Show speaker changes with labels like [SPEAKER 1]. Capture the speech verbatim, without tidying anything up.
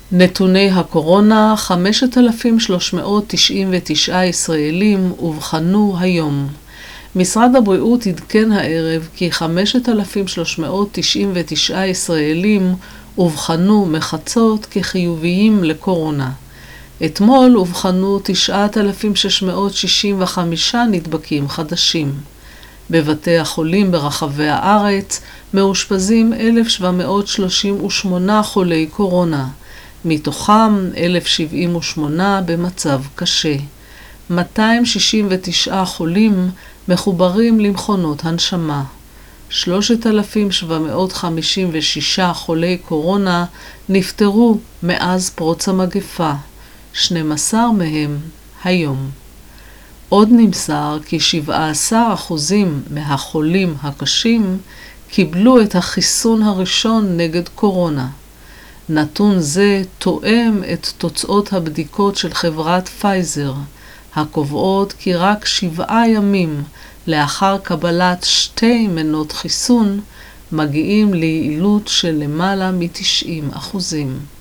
[SPEAKER 1] נתוני הקורונה, חמשת אלפים שלוש מאות תשעים ותשעה ישראלים אובחנו היום. משרד הבריאות עדכן הערב כי חמשת אלפים שלוש מאות תשעים ותשעה ישראלים אובחנו מחצות כחיוביים לקורונה. אתמול אובחנו תשעת אלפים שש מאות שישים וחמישה נדבקים חדשים. בבתי החולים ברחבי הארץ מאושפזים אלף שבע מאות שלושים ושמונה חולי קורונה. מתוכם אלף שבעים ושמונה במצב קשה. מאתיים שישים ותשעה חולים מחוברים למכונות הנשמה. שלושת אלפים שבע מאות חמישים ושישה חולי קורונה נפטרו מאז פרוץ המגפה, שנים עשר מהם היום. עוד נמסר כי שבעה עשר אחוזים מהחולים הקשים קיבלו את החיסון הראשון נגד קורונה. נתון זה תואם את תוצאות הבדיקות של חברת פייזר, הקובעות כי רק שבעה ימים לאחר קבלת שתי מנות חיסון מגיעים ליעילות של למעלה מ-תשעים אחוזים.